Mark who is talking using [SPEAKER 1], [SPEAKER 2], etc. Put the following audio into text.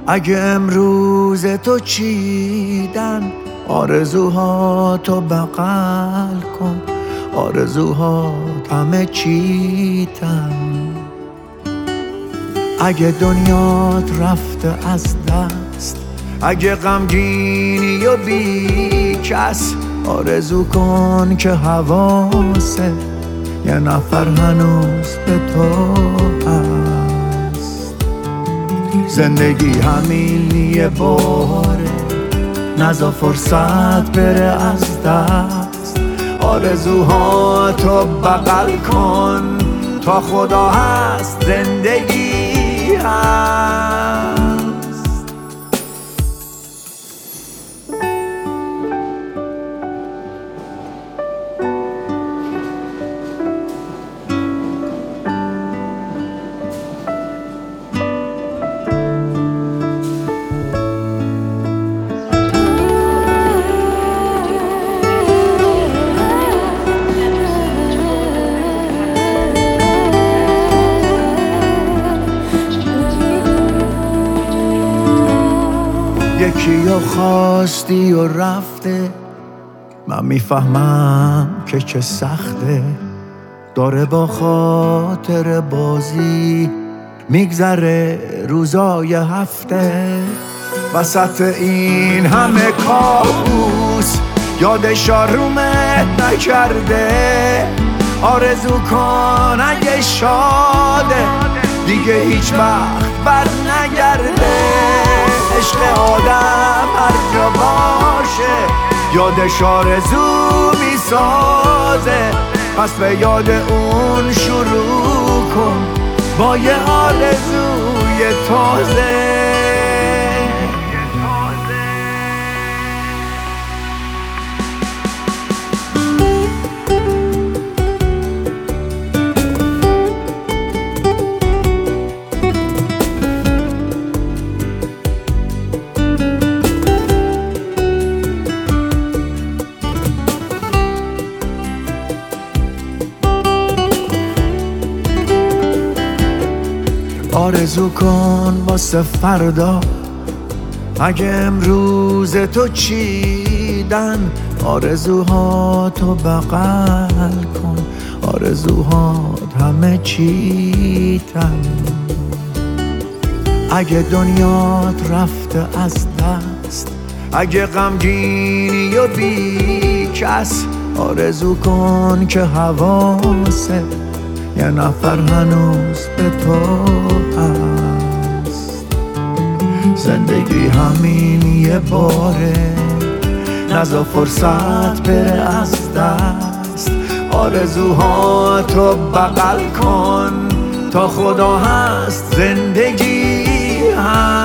[SPEAKER 1] اگه امروز تو چیدن آرزوهاتو بغل کن، آرزوهات همه چیتن. اگه دنیات رفته از دست، اگه غمگینی و بی کس، آرزو کن که حواسه یه نفر هنوز به تو هست. زندگی همین یه باره، نذار فرصت بره از دست. آرزوهاتو بغل کن، تا خدا هست زندگی هست. یکیو خواستی و رفته، من میفهمم که چه سخته. داره با خاطر بازی میگذره روزای هفته. وسط این همه کابوس یادش آرومت نکرده. آرزو کن اگه شاده دیگه هیچ وقت بر نگرده. عشق آدم هر جا باشه یادش آرزو میسازه. پس به یاد اون شروع کن با یه آرزوی تازه. آرزو کن واسه فردا، اگه امروز تو چیدن آرزوهاتو بغل کن، آرزوهات همه چیتن. اگه دنیات رفته از دست، اگه غمگینی و بی کس، آرزو کن که حواسه یه نفر هنوز به تو هست. زندگی همین یه باره، نذار فرصت بره از دست. آرزوهاتو بغل کن تا خدا هست زندگی هست.